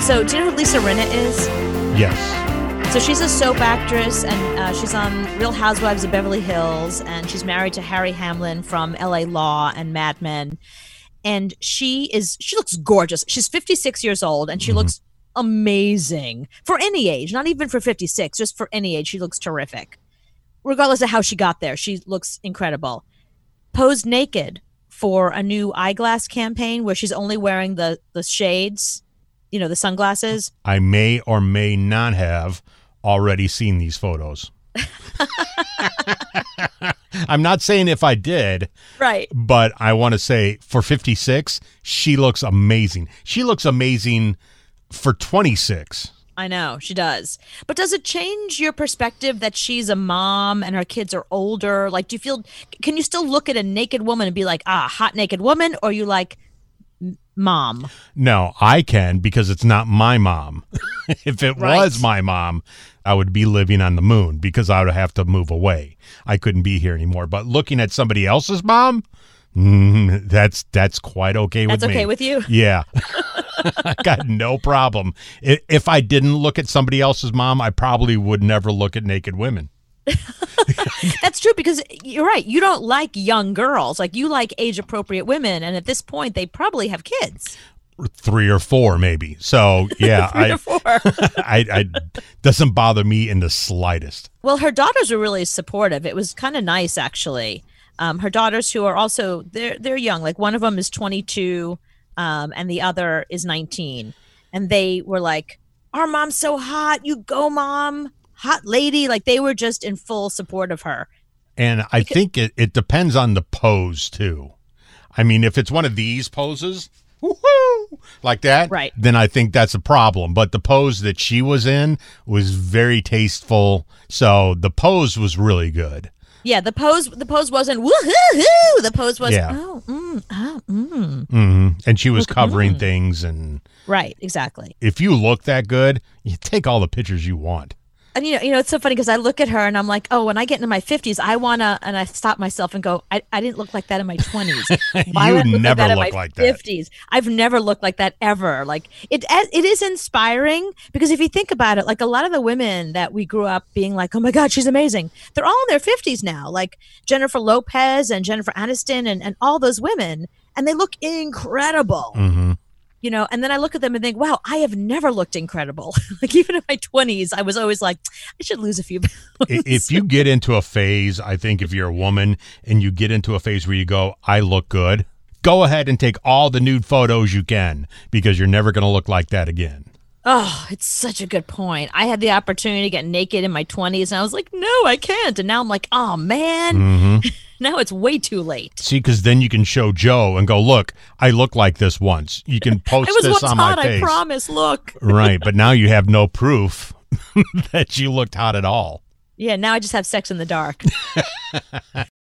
So do you know who Lisa Rinna is? Yes. So she's a soap actress, and she's on Real Housewives of Beverly Hills, and she's married to Harry Hamlin from LA Law and Mad Men. And she looks gorgeous. She's 56 years old, and she looks amazing for any age, not even for 56, just for any age. She looks terrific. Regardless of how she got there, she looks incredible. Posed naked for a new eyeglass campaign where she's only wearing the shades, the sunglasses. I may or may not have already seen these photos. I'm not saying if I did. Right. But I want to say for 56, she looks amazing. She looks amazing for 26. I know, she does. But does it change your perspective that she's a mom and her kids are older? Like, can you still look at a naked woman and be like, hot naked woman? Or are you like, mom? No, I can, because it's not my mom. If it was my mom, I would be living on the moon, because I would have to move away. I couldn't be here anymore. But looking at somebody else's mom, that's quite okay with me. That's okay with you? Yeah. I got no problem. If I didn't look at somebody else's mom, I probably would never look at naked women. That's true, because you're right. You don't like young girls. Like, you like age-appropriate women, and at this point, they probably have kids. 3 or 4, maybe. So, yeah. 3 or 4. I doesn't bother me in the slightest. Well, her daughters were really supportive. It was kind of nice, actually. Her daughters, who are also, they're young. Like, one of them is 22, and the other is 19. And they were like, our mom's so hot. You go, mom. Hot lady. Like, they were just in full support of her. And I think it depends on the pose, too. I mean, if it's one of these poses, woohoo, like that, right, then I think that's a problem. But the pose that she was in was very tasteful. So the pose was really good. Yeah, the pose wasn't woohoo. The pose was And she was covering things, and right, exactly. If you look that good, you take all the pictures you want. And it's so funny, because I look at her and I'm like, oh, when I get into my 50s, and I stop myself and go, I didn't look like that in my 20s. Why would I look never like that look in my like that. 50s? I've never looked like that ever. Like, it is inspiring, because if you think about it, like, a lot of the women that we grew up being like, oh my God, she's amazing, they're all in their 50s now, like Jennifer Lopez and Jennifer Aniston and all those women, and they look incredible. Mm-hmm. And then I look at them and think, wow, I have never looked incredible. Like, even in my 20s, I was always like, I should lose a few pounds. If you get into a phase, I think if you're a woman and you get into a phase where you go, I look good, go ahead and take all the nude photos you can, because you're never going to look like that again. Oh, it's such a good point. I had the opportunity to get naked in my 20s, and I was like, no, I can't. And now I'm like, oh, man. Mm-hmm. Now it's way too late. See, because then you can show Joe and go, look, I looked like this once. You can post this on my face. I promise, look. Right, but now you have no proof that you looked hot at all. Yeah, now I just have sex in the dark.